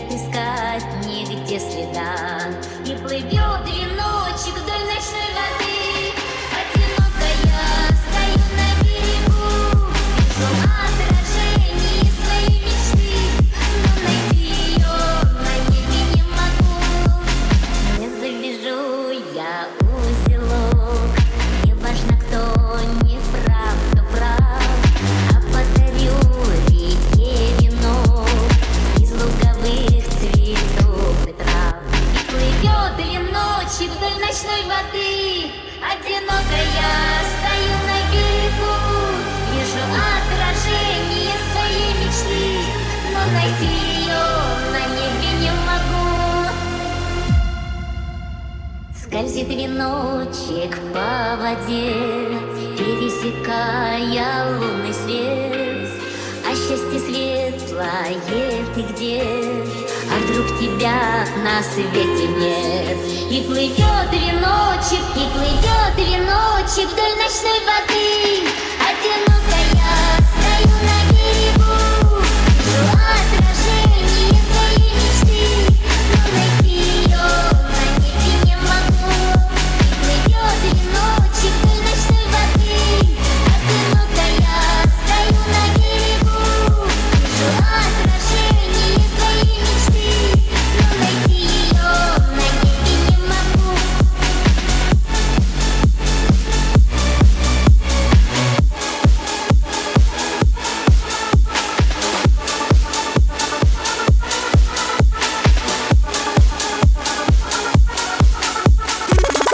искать нигде следа. И плывет веночек вдоль ночной воды. Одинокая стою на берегу, вижу отражение своей мечты, но найти ее на небе не могу. Не завяжу я узелок, не важно, кто не прав, кто прав, а подарю реке венок из луговых цветов и трав. И плывет веночек вдоль ночной воды. Одинокая стою на берегу, вижу отражение своей мечты, но найти ее на небе не могу. Скользит веночек по воде, пересекая лунный свет. А счастье светлое ты где? А вдруг тебя на свете нет? И плывет веночек вдоль ночной воды.